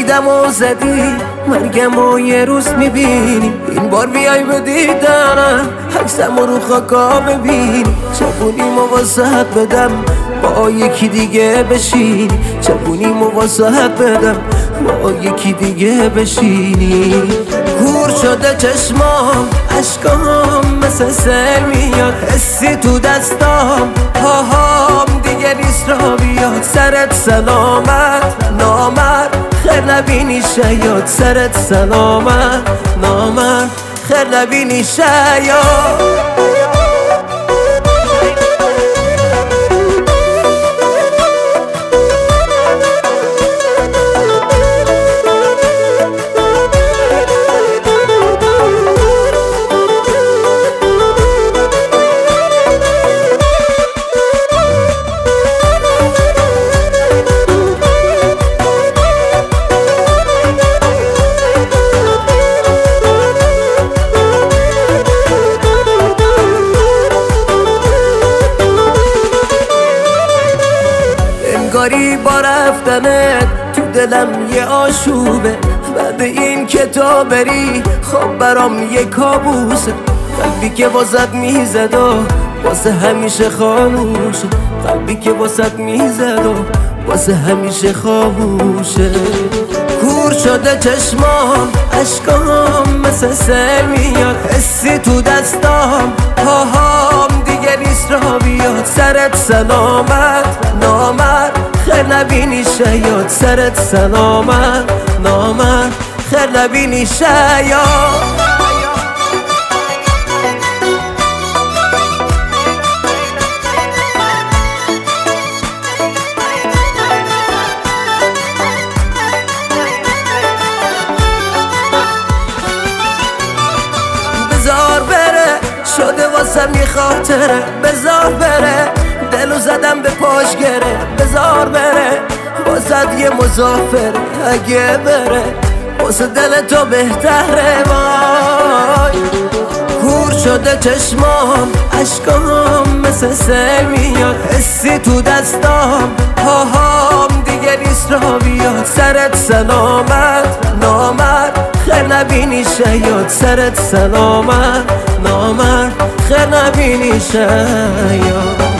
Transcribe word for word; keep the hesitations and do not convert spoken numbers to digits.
دیدم و زدی مرگم و یه روز میبینی. این بار بیای به دیدنم عکسم رو خاکا ببینی. چپونیمو واسهت بدم با یکی دیگه بشینی. چپونیمو واسهت بدم با یکی دیگه بشینی. کور شده چشمام عشقام مثل سل میاد. حسی تو دستام پاهام دیگه نیست را بیاد. سرت سلامت نامرد خیر نبینی شیاد. سرت سلامت نامرد خیر نبینی شیاد. انگاری با رفتنت تو دلم یه آشوبه. بعد این که تو بری خب برام یه کابوسه. قلبی که واسط میزد و واسه همیشه خاموشه. قلبی که واسط میزد و واسه همیشه خاموشه. کور شده چشمام عشقام مثل سل میاد. حسی تو دستام پاهام دیگه نیست را بیاد. سرت سلامت نامرد خیر نبینی شیاد. سرت سلامت نامرد خیر نبینی شیاد. بذار بره شده واسم یه خاطره. بذار بره دلو زدم به پاش گره. بذار بره واسد یه مسافر اگه بره واسه دل تو بهتره. وای کور شده چشمام عشقام مثل سل میاد. حسی تو دستام پاهام دیگه نیست را بیاد. سرت سلامت نامرد خیر نبینی شیاد. سرت سلامت نامرد خیر نبینی شیاد.